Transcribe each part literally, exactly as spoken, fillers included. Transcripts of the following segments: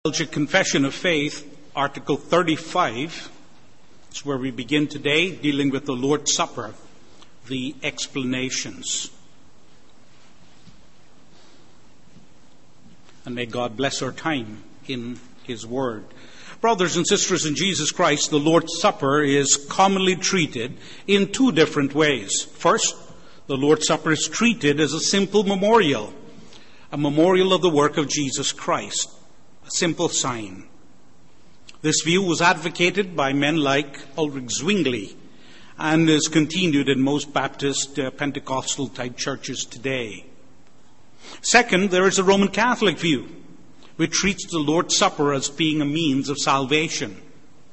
Belgic Confession of Faith, Article thirty-five, is where we begin today, dealing with the Lord's Supper, the explanations. And may God bless our time in His Word. Brothers and sisters in Jesus Christ, the Lord's Supper is commonly treated in two different ways. First, the Lord's Supper is treated as a simple memorial, a memorial of the work of Jesus Christ. Simple sign. This view was advocated by men like Ulrich Zwingli and is continued in most Baptist uh, Pentecostal type churches today. Second, there is a Roman Catholic view which treats the Lord's Supper as being a means of salvation.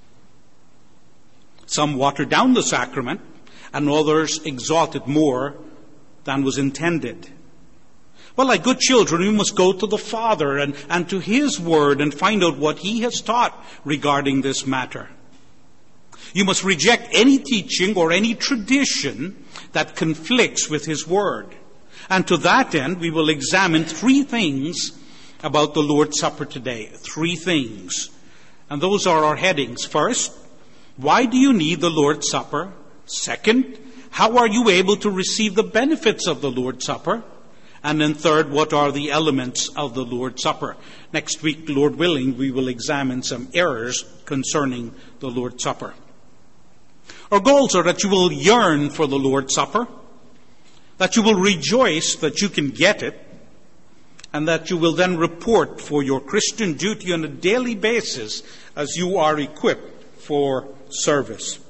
Some water down the sacrament and others exalt it more than was intended. Well, like good children, we must go to the Father and, and to His Word and find out what He has taught regarding this matter. You must reject any teaching or any tradition that conflicts with His Word. And to that end, we will examine three things about the Lord's Supper today. Three things. And those are our headings. First, why do you need the Lord's Supper? Second, how are you able to receive the benefits of the Lord's Supper? And then third, what are the elements of the Lord's Supper? Next week, Lord willing, we will examine some errors concerning the Lord's Supper. Our goals are that you will yearn for the Lord's Supper, that you will rejoice that you can get it, and that you will then report for your Christian duty on a daily basis as you are equipped for service.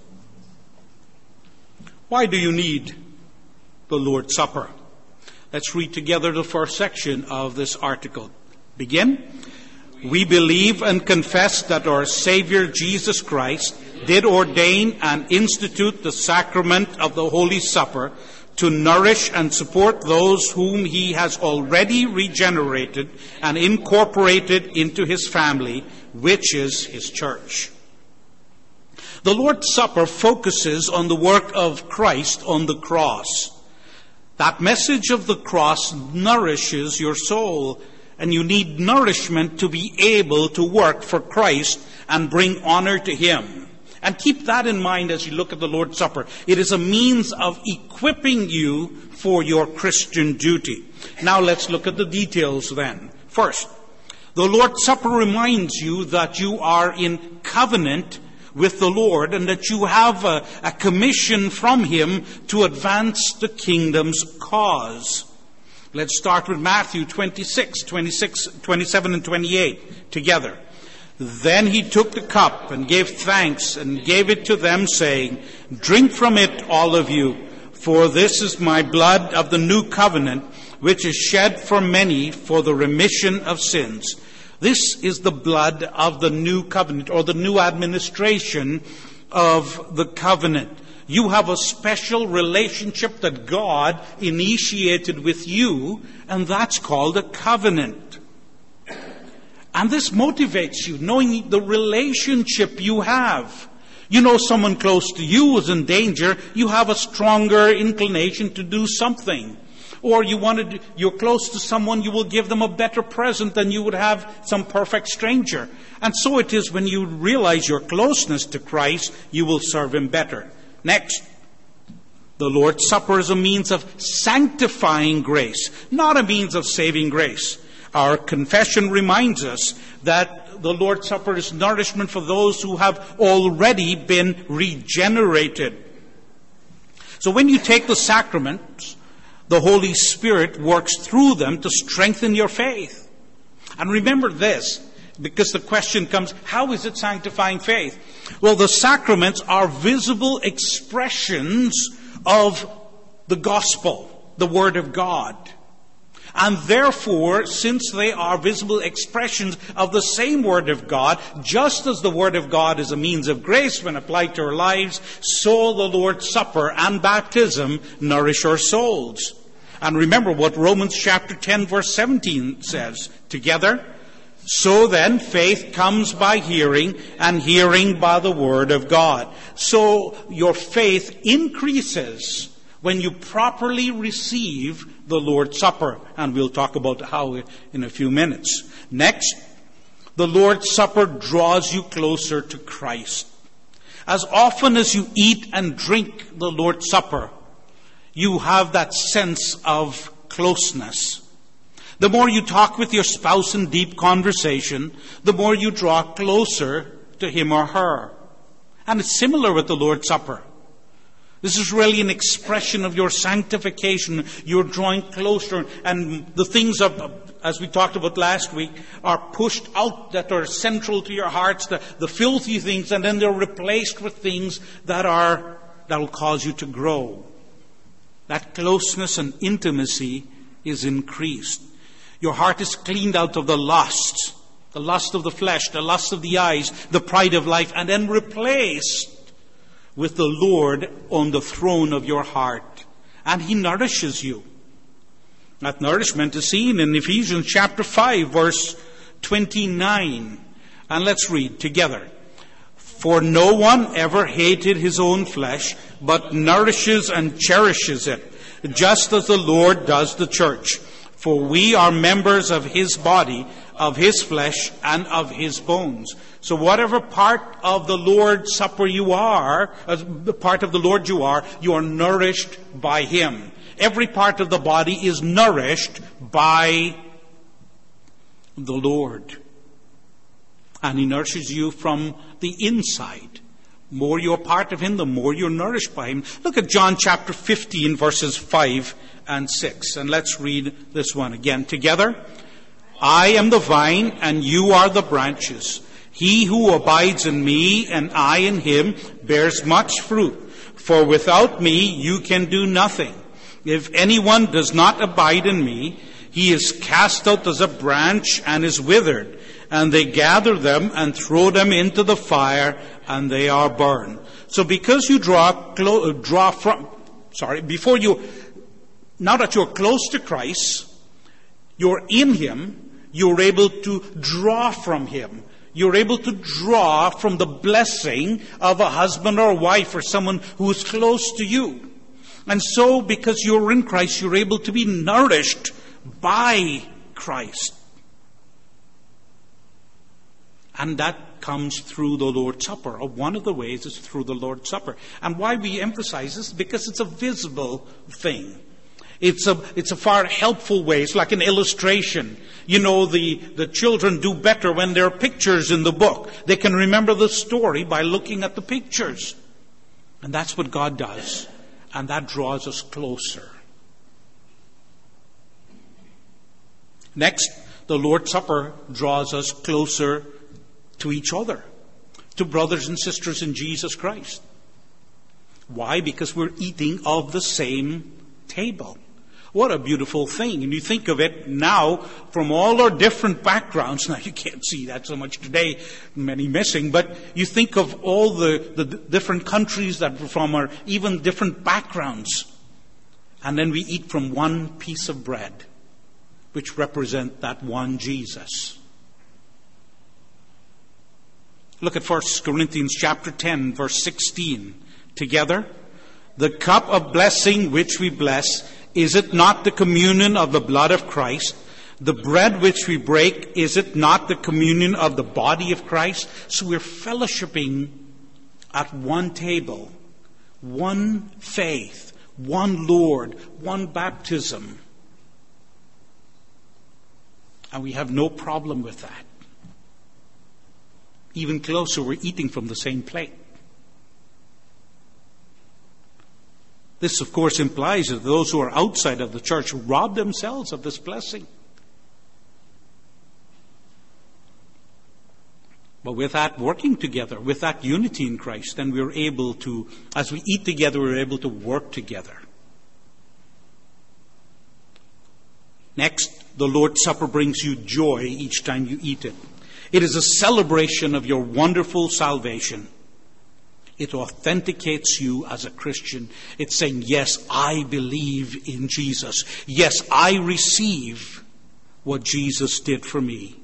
Why do you need the Lord's Supper? Let's read together the first section of this article. Begin. We believe and confess that our Savior Jesus Christ did ordain and institute the sacrament of the Holy Supper to nourish and support those whom He has already regenerated and incorporated into His family, which is His church. The Lord's Supper focuses on the work of Christ on the cross. That message of the cross nourishes your soul, and you need nourishment to be able to work for Christ and bring honor to Him. And keep that in mind as you look at the Lord's Supper. It is a means of equipping you for your Christian duty. Now let's look at the details then. First, the Lord's Supper reminds you that you are in covenant with the Lord and that you have a, a commission from Him to advance the kingdom's cause. Let's start with Matthew twenty-six, twenty-six, twenty-seven and twenty-eight together. Then He took the cup and gave thanks and gave it to them, saying, "Drink from it, all of you, for this is my blood of the new covenant, which is shed for many for the remission of sins." This is the blood of the new covenant, or the new administration of the covenant. You have a special relationship that God initiated with you, and that's called a covenant. And this motivates you, knowing the relationship you have. You know someone close to you is in danger, you have a stronger inclination to do something. Or you wanted, you're close to someone, you will give them a better present than you would have some perfect stranger. And so it is when you realize your closeness to Christ, you will serve Him better. Next, the Lord's Supper is a means of sanctifying grace, not a means of saving grace. Our confession reminds us that the Lord's Supper is nourishment for those who have already been regenerated. So when you take the sacraments, the Holy Spirit works through them to strengthen your faith. And remember this, because the question comes, how is it sanctifying faith? Well, the sacraments are visible expressions of the gospel, the Word of God. And therefore, since they are visible expressions of the same Word of God, just as the Word of God is a means of grace when applied to our lives, so the Lord's Supper and baptism nourish our souls. And remember what Romans chapter ten verse seventeen says together. So then faith comes by hearing, and hearing by the Word of God. So your faith increases when you properly receive the Lord's Supper. And we'll talk about how in a few minutes. Next, The Lord's Supper draws you closer to Christ. As often as you eat and drink the Lord's Supper, you have that sense of closeness. The more you talk with your spouse in deep conversation, the more you draw closer to him or her. And it's similar with the Lord's Supper. This is really an expression of your sanctification. You're drawing closer, and the things of, as we talked about last week, are pushed out that are central to your hearts, the, the filthy things, and then they're replaced with things that are that will cause you to grow. That closeness and intimacy is increased. Your heart is cleaned out of the lust, the lust of the flesh, the lust of the eyes, the pride of life, and then replaced with the Lord on the throne of your heart. And He nourishes you. That nourishment is seen in Ephesians chapter five, verse twenty-nine. And let's read together. For no one ever hated his own flesh, but nourishes and cherishes it, just as the Lord does the church. For we are members of His body, of His flesh, and of His bones. So whatever part of the Lord's Supper you are, as the part of the Lord you are, you are nourished by Him. Every part of the body is nourished by the Lord. And He nourishes you from the inside. The more you're part of Him, the more you're nourished by Him. Look at John chapter fifteen, verses five and six. And let's read this one again together. I am the vine, and you are the branches. He who abides in me, and I in him, bears much fruit. For without me you can do nothing. If anyone does not abide in me, he is cast out as a branch and is withered. And they gather them and throw them into the fire, and they are burned. So because you draw clo- draw from, sorry, before you, now that you're close to Christ, you're in Him, you're able to draw from Him. You're able to draw from the blessing of a husband or a wife or someone who is close to you. And so, because you're in Christ, you're able to be nourished by Christ. And that comes through the Lord's Supper. Or one of the ways is through the Lord's Supper. And why we emphasize this? Because it's a visible thing. It's a, it's a far helpful way. It's like an illustration. You know, the, the children do better when there are pictures in the book. They can remember the story by looking at the pictures. And that's what God does. And that draws us closer. Next, the Lord's Supper draws us closer to each other, to brothers and sisters in Jesus Christ. Why? Because we're eating of the same table. What a beautiful thing. And you think of it now from all our different backgrounds. Now you can't see that so much today, many missing, but you think of all the, the different countries that we're from, or even different backgrounds. And then we eat from one piece of bread, which represent that one Jesus. Look at First Corinthians chapter ten, verse sixteen. Together, the cup of blessing which we bless, is it not the communion of the blood of Christ? The bread which we break, is it not the communion of the body of Christ? So we're fellowshipping at one table, one faith, one Lord, one baptism. And we have no problem with that. Even closer, we're eating from the same plate. This, of course, implies that those who are outside of the church rob themselves of this blessing. But with that working together, with that unity in Christ, then we're able to, as we eat together, we're able to work together. Next, the Lord's Supper brings you joy each time you eat it. It is a celebration of your wonderful salvation. It authenticates you as a Christian. It's saying, yes, I believe in Jesus. Yes, I receive what Jesus did for me.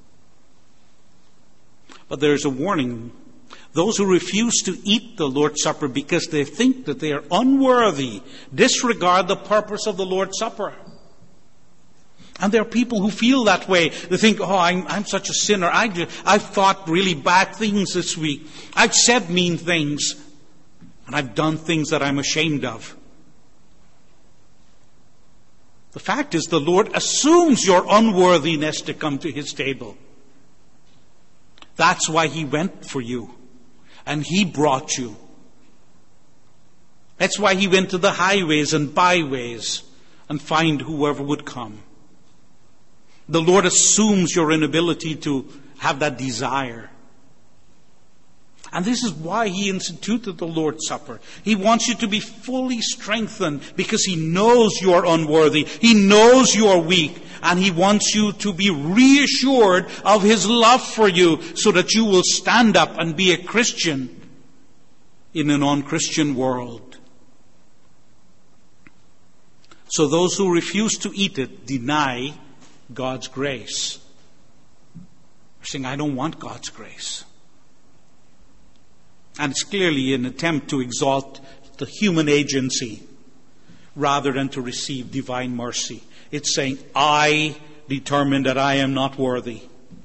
But there's a warning. Those who refuse to eat the Lord's Supper because they think that they are unworthy disregard the purpose of the Lord's Supper. And there are people who feel that way. They think, oh, I'm, I'm such a sinner. I, I've thought really bad things this week. I've said mean things. And I've done things that I'm ashamed of. The fact is, the Lord assumes your unworthiness to come to His table. That's why He went for you. And He brought you. That's why He went to the highways and byways and find whoever would come. The Lord assumes your inability to have that desire. And this is why He instituted the Lord's Supper. He wants you to be fully strengthened because He knows you are unworthy. He knows you are weak. And He wants you to be reassured of His love for you so that you will stand up and be a Christian in a non-Christian world. So those who refuse to eat it deny God's grace. They're saying, I don't want God's grace. And it's clearly an attempt to exalt the human agency rather than to receive divine mercy. It's saying, I determine that I am not worthy.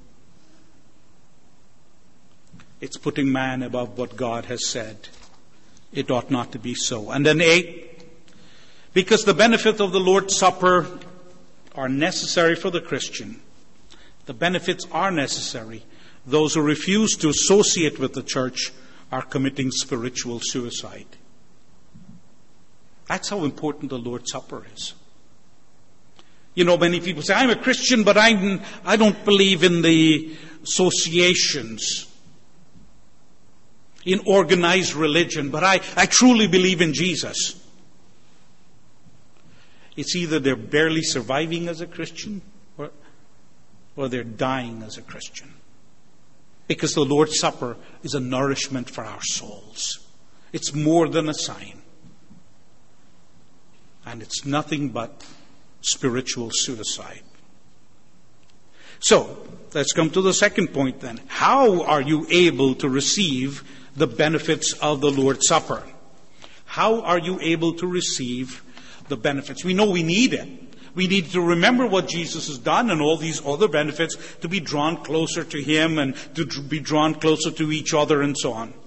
It's putting man above what God has said. It ought not to be so. And then eight, because the benefit of the Lord's Supper are necessary for the Christian. The benefits are necessary. Those who refuse to associate with the church are committing spiritual suicide. That's how important the Lord's Supper is. You know, many people say, I'm a Christian, but I'm, I don't believe in the associations, in organized religion, but I, I truly believe in Jesus. It's either they're barely surviving as a Christian or, or they're dying as a Christian. Because the Lord's Supper is a nourishment for our souls. It's more than a sign. And it's nothing but spiritual suicide. So, let's come to the second point then. How are you able to receive the benefits of the Lord's Supper? How are you able to receive the benefits? We know we need it. We need to remember what Jesus has done and all these other benefits to be drawn closer to Him and to be drawn closer to each other and so on.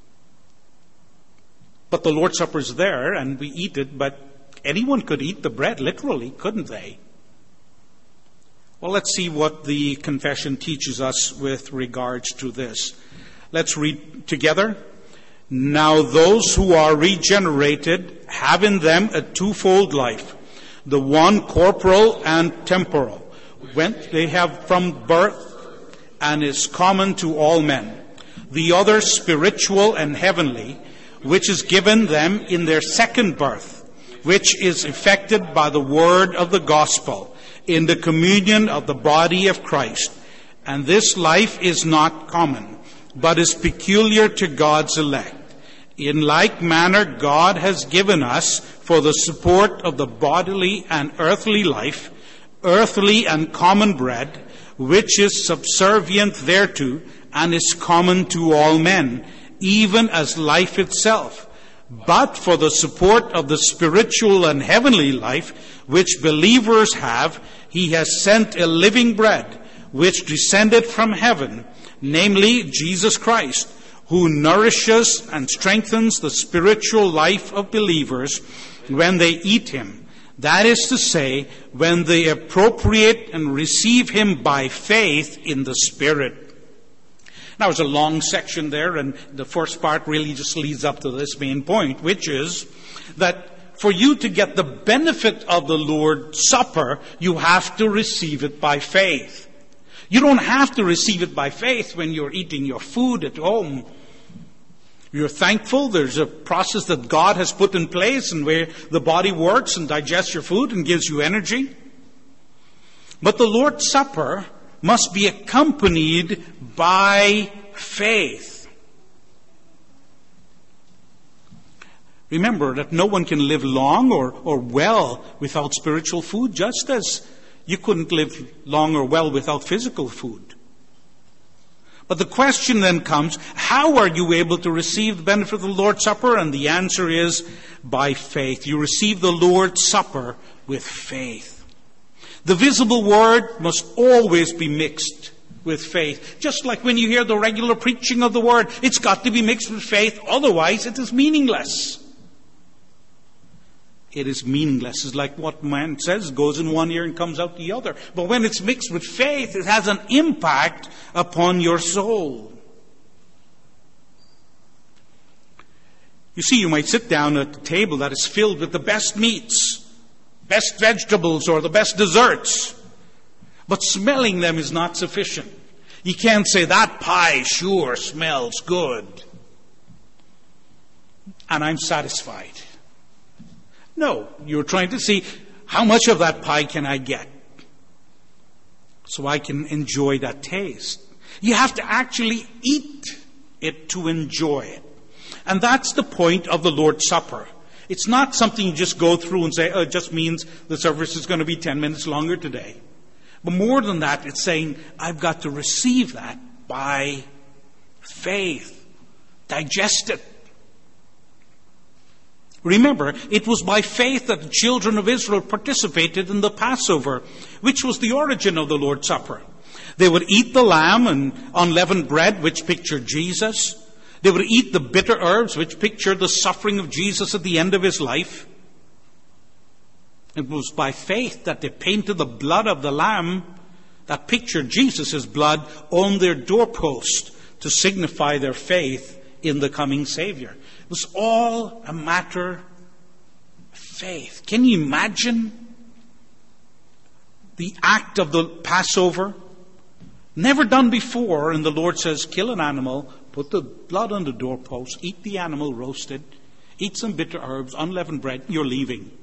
But the Lord's Supper is there and we eat it, but anyone could eat the bread, literally, couldn't they? Well, let's see what the confession teaches us with regards to this. Let's read together. Now those who are regenerated have in them a twofold life, the one corporal and temporal, whence they have from birth and is common to all men. The other spiritual and heavenly, which is given them in their second birth, which is effected by the word of the gospel, in the communion of the body of Christ. And this life is not common, but is peculiar to God's elect. In like manner, God has given us for the support of the bodily and earthly life, earthly and common bread, which is subservient thereto and is common to all men, even as life itself. But for the support of the spiritual and heavenly life, which believers have, He has sent a living bread, which descended from heaven, namely Jesus Christ, who nourishes and strengthens the spiritual life of believers when they eat Him. That is to say, when they appropriate and receive Him by faith in the Spirit. Now, there's a long section there, and the first part really just leads up to this main point, which is that for you to get the benefit of the Lord's Supper, you have to receive it by faith. You don't have to receive it by faith when you're eating your food at home. You're thankful. There's a process that God has put in place and where the body works and digests your food and gives you energy. But the Lord's Supper must be accompanied by faith. Remember that no one can live long or, or well without spiritual food, just as you couldn't live long or well without physical food. But the question then comes, how are you able to receive the benefit of the Lord's Supper? And the answer is by faith. You receive the Lord's Supper with faith. The visible word must always be mixed with faith. Just like when you hear the regular preaching of the word, it's got to be mixed with faith, otherwise it is meaningless. It is meaningless. It's like what man says, goes in one ear and comes out the other. But when it's mixed with faith, it has an impact upon your soul. You see, you might sit down at a table that is filled with the best meats, best vegetables, or the best desserts. But smelling them is not sufficient. You can't say, that pie sure smells good, and I'm satisfied. No, you're trying to see, how much of that pie can I get so I can enjoy that taste? You have to actually eat it to enjoy it. And that's the point of the Lord's Supper. It's not something you just go through and say, oh, it just means the service is going to be ten minutes longer today. But more than that, it's saying, I've got to receive that by faith. Digest it. Remember, it was by faith that the children of Israel participated in the Passover, which was the origin of the Lord's Supper. They would eat the lamb and unleavened bread, which pictured Jesus. They would eat the bitter herbs, which pictured the suffering of Jesus at the end of his life. It was by faith that they painted the blood of the lamb that pictured Jesus' blood on their doorpost to signify their faith in the coming Savior. It was all a matter of faith. Can you imagine the act of the Passover? Never done before, and the Lord says, kill an animal, put the blood on the doorpost, eat the animal roasted, eat some bitter herbs, unleavened bread, you're leaving.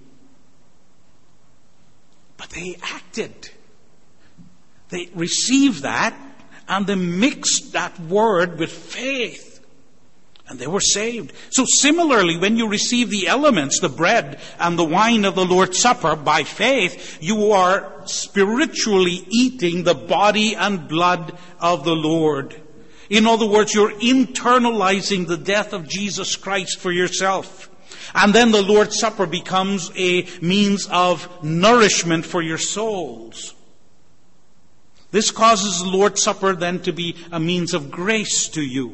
But they acted. They received that, and they mixed that word with faith. And they were saved. So similarly, when you receive the elements, the bread and the wine of the Lord's Supper by faith, you are spiritually eating the body and blood of the Lord. In other words, you're internalizing the death of Jesus Christ for yourself. And then the Lord's Supper becomes a means of nourishment for your souls. This causes the Lord's Supper then to be a means of grace to you.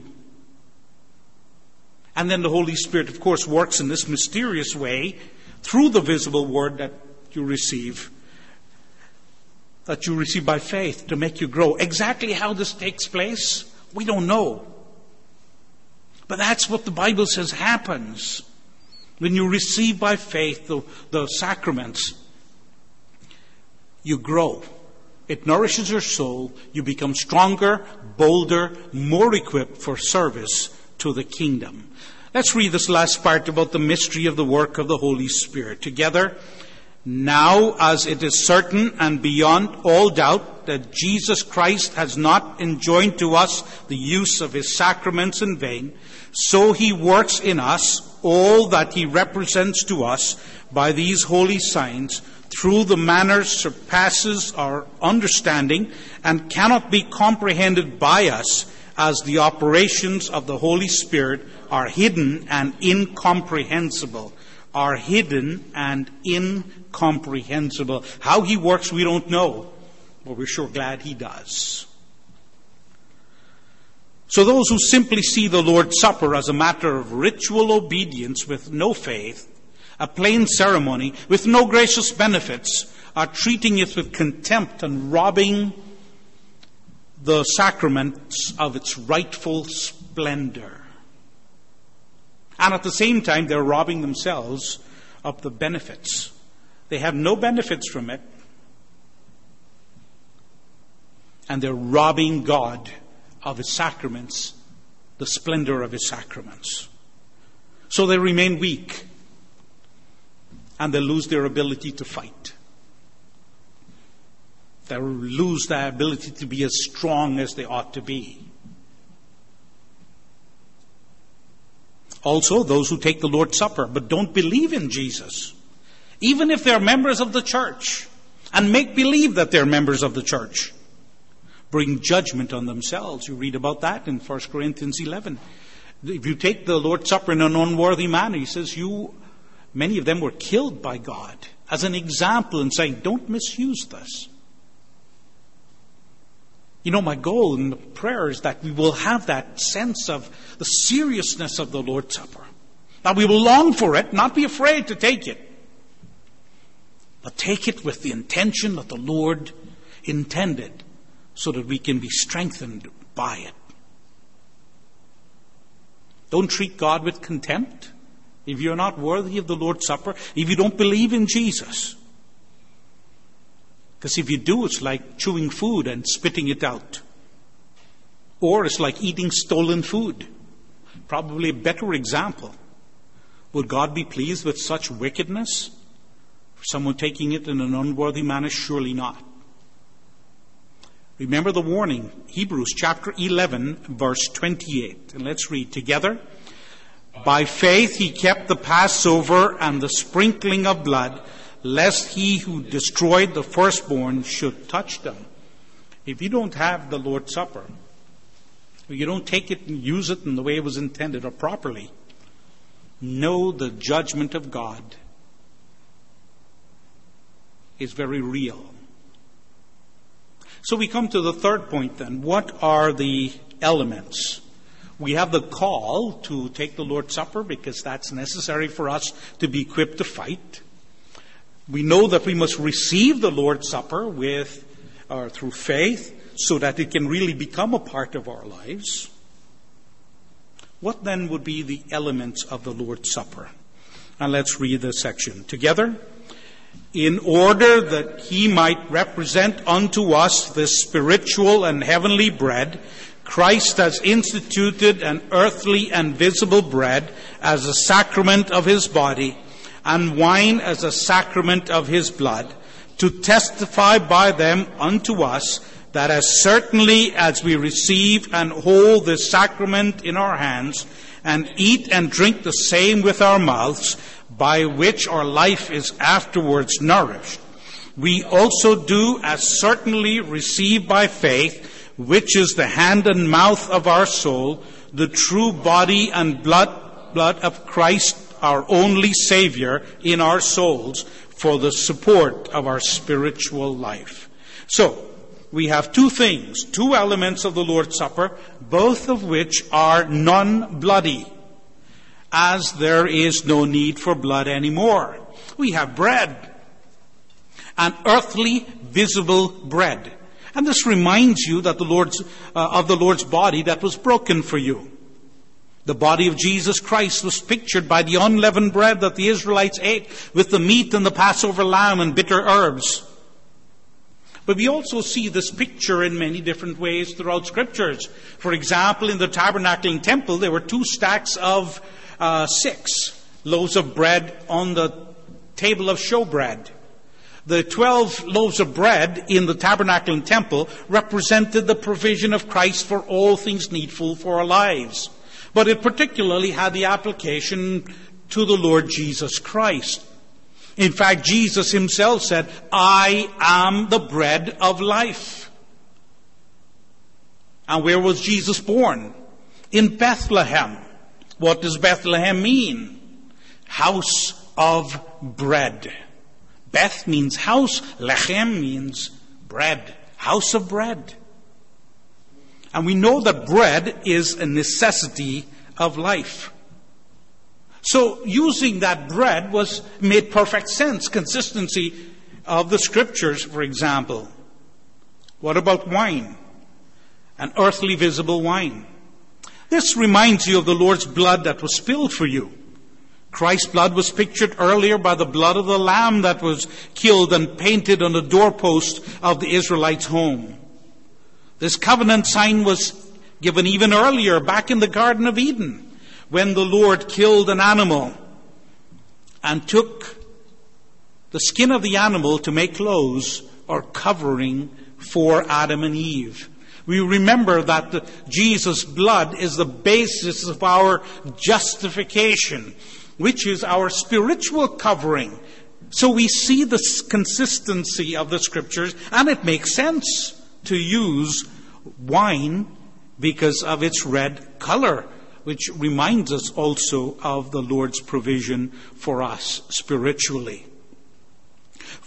And then the Holy Spirit, of course, works in this mysterious way through the visible word that you receive, that you receive by faith to make you grow. Exactly how this takes place, we don't know. But that's what the Bible says happens. When you receive by faith the, the sacraments, you grow. It nourishes your soul. You become stronger, bolder, more equipped for service to the kingdom. Let's read this last part about the mystery of the work of the Holy Spirit together. Now, as it is certain and beyond all doubt that Jesus Christ has not enjoined to us the use of his sacraments in vain, so he works in us all that he represents to us by these holy signs through the manner surpasses our understanding and cannot be comprehended by us, as the operations of the Holy Spirit are hidden and incomprehensible. Are hidden and incomprehensible. How he works we don't know, but we're sure glad he does. So those who simply see the Lord's Supper as a matter of ritual obedience with no faith, a plain ceremony with no gracious benefits, are treating it with contempt and robbing the sacraments of its rightful splendor. And at the same time, they're robbing themselves of the benefits. They have no benefits from it. And they're robbing God of his sacraments, the splendor of his sacraments. So they remain weak. And they lose their ability to fight. They lose their ability to be as strong as they ought to be. Also, those who take the Lord's Supper but don't believe in Jesus, even if they're members of the church and make believe that they're members of the church, bring judgment on themselves. You read about that in First Corinthians eleven. If you take the Lord's Supper in an unworthy manner, he says, you, many of them were killed by God as an example and saying, don't misuse this. You know, my goal in the prayer is that we will have that sense of the seriousness of the Lord's Supper. That we will long for it, not be afraid to take it, but take it with the intention that the Lord intended, so that we can be strengthened by it. Don't treat God with contempt if you're not worthy of the Lord's Supper, if you don't believe in Jesus. Because if you do, it's like chewing food and spitting it out. Or it's like eating stolen food. Probably a better example. Would God be pleased with such wickedness? For someone taking it in an unworthy manner? Surely not. Remember the warning, Hebrews chapter eleven, verse twenty-eight. And let's read together. By faith he kept the Passover and the sprinkling of blood, lest he who destroyed the firstborn should touch them. If you don't have the Lord's Supper, or you don't take it and use it in the way it was intended or properly, know the judgment of God is very real. So we come to the third point then. What are the elements? We have the call to take the Lord's Supper because that's necessary for us to be equipped to fight. We know that we must receive the Lord's Supper with or through faith so that it can really become a part of our lives. What then would be the elements of the Lord's Supper? And let's read this section together. In order that he might represent unto us this spiritual and heavenly bread, Christ has instituted an earthly and visible bread as a sacrament of his body, and wine as a sacrament of his blood, to testify by them unto us that as certainly as we receive and hold this sacrament in our hands, and eat and drink the same with our mouths, by which our life is afterwards nourished, we also do as certainly receive by faith, which is the hand and mouth of our soul, the true body and blood, blood of Christ, our only Savior in our souls, for the support of our spiritual life. So, we have two things, two elements of the Lord's Supper, both of which are non-bloody, as there is no need for blood anymore. We have bread, an earthly, visible bread. And this reminds you that the Lord's, uh, of the Lord's body that was broken for you. The body of Jesus Christ was pictured by the unleavened bread that the Israelites ate with the meat and the Passover lamb and bitter herbs. But we also see this picture in many different ways throughout Scriptures. For example, in the tabernacle and temple, there were two stacks of uh, six loaves of bread on the table of showbread. The twelve loaves of bread in the tabernacle and temple represented the provision of Christ for all things needful for our lives. But it particularly had the application to the Lord Jesus Christ. In fact, Jesus himself said, I am the bread of life. And where was Jesus born? In Bethlehem. What does Bethlehem mean? House of bread. Beth means house. Lechem means bread. House of bread. And we know that bread is a necessity of life. So using that bread was made perfect sense. Consistency of the Scriptures, for example. What about wine? An earthly visible wine. This reminds you of the Lord's blood that was spilled for you. Christ's blood was pictured earlier by the blood of the lamb that was killed and painted on the doorpost of the Israelites' home. This covenant sign was given even earlier, back in the Garden of Eden, when the Lord killed an animal and took the skin of the animal to make clothes or covering for Adam and Eve. We remember that the, Jesus' blood is the basis of our justification, which is our spiritual covering. So we see the consistency of the Scriptures, and it makes sense to use wine because of its red color, which reminds us also of the Lord's provision for us spiritually.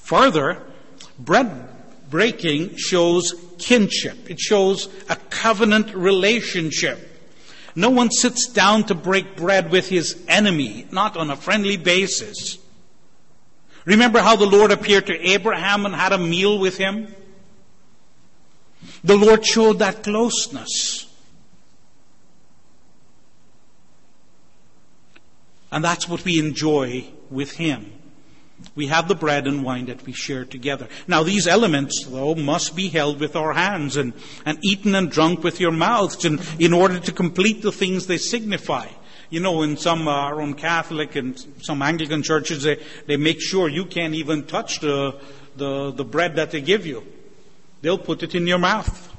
Further, bread breaking shows kinship. It shows a covenant relationship. No one sits down to break bread with his enemy, not on a friendly basis. Remember how the Lord appeared to Abraham and had a meal with him? The Lord showed that closeness. And that's what we enjoy with him. We have the bread and wine that we share together. Now these elements, though, must be held with our hands and, and eaten and drunk with your mouths in, in order to complete the things they signify. You know, in some uh, Roman Catholic and some Anglican churches, they, they make sure you can't even touch the, the, the bread that they give you. They'll put it in your mouth.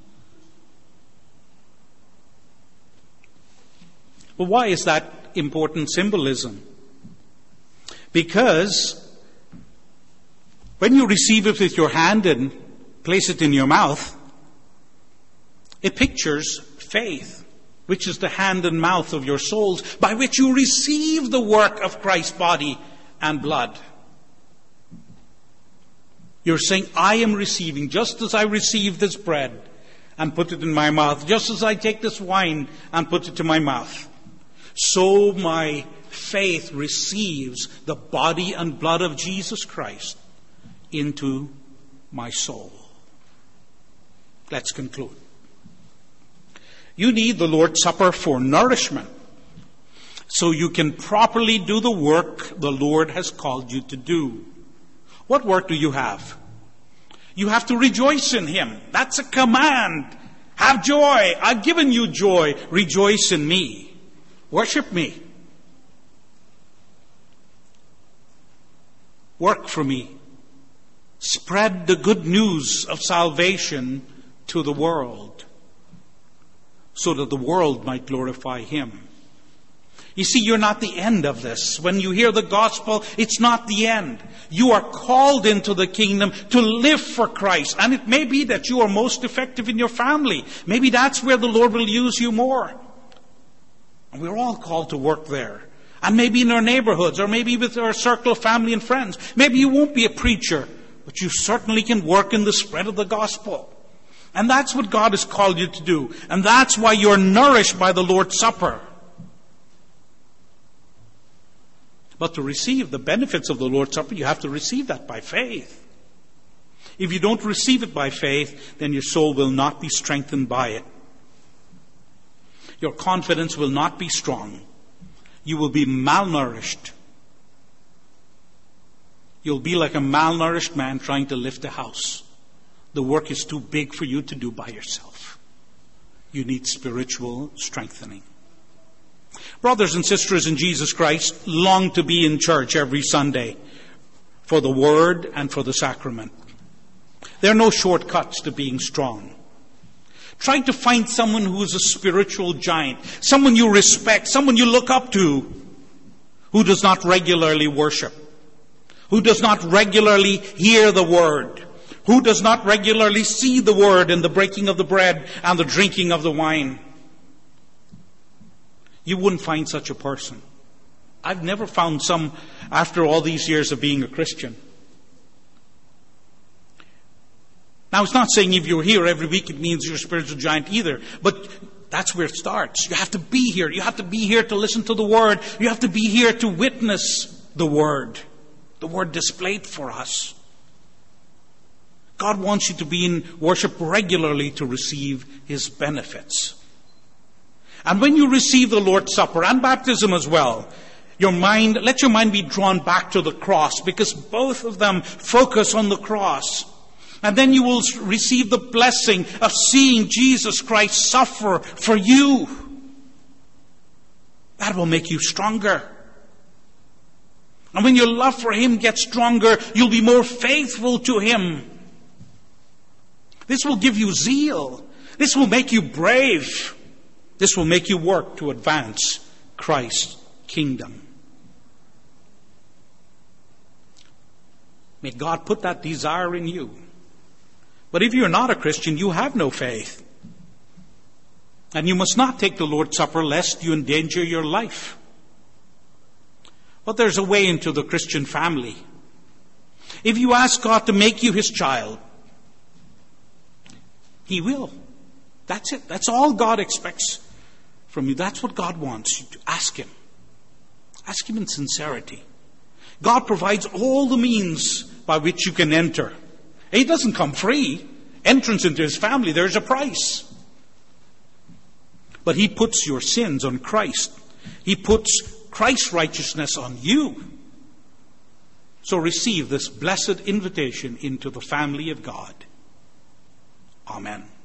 Well, why is that important symbolism? Because when you receive it with your hand and place it in your mouth, it pictures faith, which is the hand and mouth of your souls, by which you receive the work of Christ's body and blood. You're saying, I am receiving, just as I receive this bread and put it in my mouth, just as I take this wine and put it to my mouth, so my faith receives the body and blood of Jesus Christ into my soul. Let's conclude. You need the Lord's Supper for nourishment, so you can properly do the work the Lord has called you to do. What work do you have? You have to rejoice in him. That's a command. Have joy. I've given you joy. Rejoice in me. Worship me. Work for me. Spread the good news of salvation to the world, so that the world might glorify him. You see, you're not the end of this. When you hear the gospel, it's not the end. You are called into the kingdom to live for Christ. And it may be that you are most effective in your family. Maybe that's where the Lord will use you more. And we're all called to work there. And maybe in our neighborhoods, or maybe with our circle of family and friends. Maybe you won't be a preacher, but you certainly can work in the spread of the gospel. And that's what God has called you to do. And that's why you're nourished by the Lord's Supper. But to receive the benefits of the Lord's Supper, you have to receive that by faith. If you don't receive it by faith, then your soul will not be strengthened by it. Your confidence will not be strong. You will be malnourished. You'll be like a malnourished man trying to lift a house. The work is too big for you to do by yourself. You need spiritual strengthening. Brothers and sisters in Jesus Christ, long to be in church every Sunday for the Word and for the sacrament. There are no shortcuts to being strong. Try to find someone who is a spiritual giant, someone you respect, someone you look up to, who does not regularly worship, who does not regularly hear the Word, who does not regularly see the Word in the breaking of the bread and the drinking of the wine. You wouldn't find such a person. I've never found some after all these years of being a Christian. Now, it's not saying if you're here every week it means you're a spiritual giant either. But that's where it starts. You have to be here. You have to be here to listen to the Word. You have to be here to witness the Word. The Word displayed for us. God wants you to be in worship regularly to receive His benefits. And when you receive the Lord's Supper and baptism as well, your mind, let your mind be drawn back to the cross, because both of them focus on the cross. And then you will receive the blessing of seeing Jesus Christ suffer for you. That will make you stronger. And when your love for Him gets stronger, you'll be more faithful to Him. This will give you zeal. This will make you brave. This will make you work to advance Christ's kingdom. May God put that desire in you. But if you're not a Christian, you have no faith. And you must not take the Lord's Supper lest you endanger your life. But there's a way into the Christian family. If you ask God to make you his child, he will. That's it. That's all God expects from you. That's what God wants you to ask him. Ask him in sincerity. God provides all the means by which you can enter. He doesn't come free. Entrance into his family, there's a price. But he puts your sins on Christ. He puts Christ's righteousness on you. So receive this blessed invitation into the family of God. Amen.